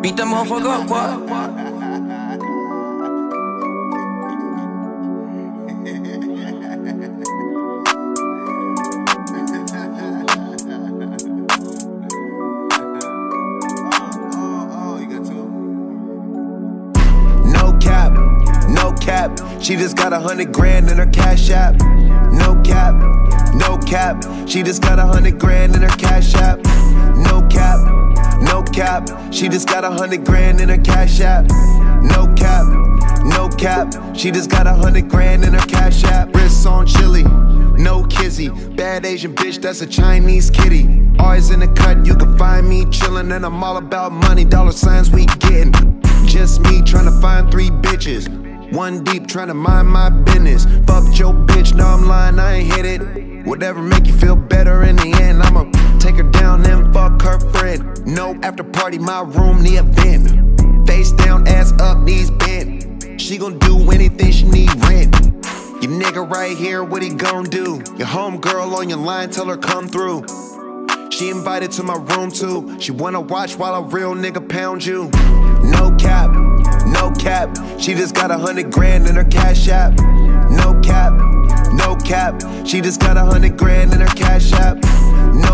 Beat that motherfucker up, what? No cap, she just got 100 grand in her cash app. No cap, she just got 100 grand in her cash app. No cap, she just got 100 grand in her cash app. No cap, she just got 100 grand in her cash app. Wrists on chili, no kizzy. Bad Asian bitch, that's a Chinese kitty. Always in the cut, you can find me chillin', and I'm all about money, dollar signs we gettin'. Just me tryna find 3 bitches. One deep tryna mind my business. Fucked your bitch, no I'm lying, I ain't hit it. Whatever make you feel better in the end. I'ma take her down and fuck her friend. No after party, my room, the event. Face down, ass up, knees bent. She gon' do anything, she need rent. Your nigga right here, what he gon' do? Your homegirl on your line, tell her come through. She invited to my room too. She wanna watch while a real nigga pound you. No cap, she just got 100 grand in her cash app. No cap, she just got 100 grand in her cash app. No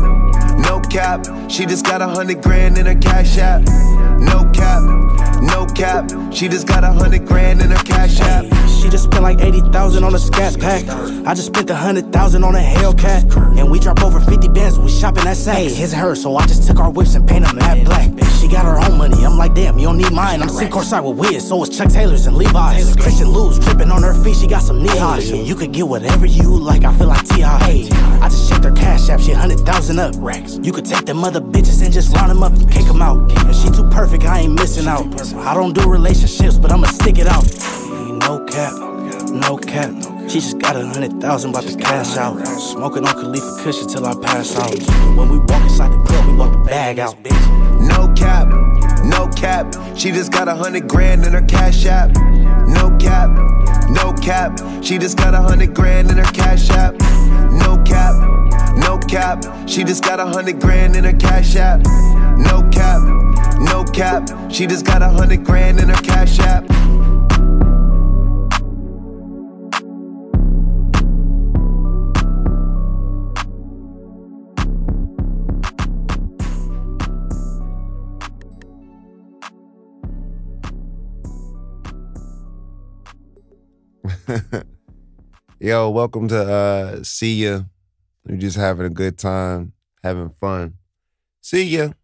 cap, she just got 100 grand in her cash app. No cap, she just got 100 grand in her cash app. She just spent like 80,000 on a scat pack. I just spent 100,000 on a Hellcat. And we drop over 50 bands when we shopping at Saks. His and hers, so I just took our whips and painted them matte black. She got her own money, I'm like damn, you don't need mine. I'm sitting courtside with Wiz, so it's Chuck Taylors and Levi's. Christian Lou's tripping on her feet, she got some knee highs. And you could get whatever you like, I feel like T.I. I just checked her cash app, she 100,000 up. You could take them other bitches and just line them up and kick them out. And she too perfect, I ain't missing out. I don't do relationships, but I'ma stick it out. No cap, she just got 100,000, about to cash out. Smoking on Khalifa Kush till I pass out. When we walk inside the club, we walk the bag out. No cap, she just got 100 grand in her cash app. No cap, she just got 100 grand in her cash app. No cap, she just got 100 grand in her cash app. No cap, she just got 100 grand in her cash app. Yo, welcome to See Ya. We're just having a good time, having fun. See ya.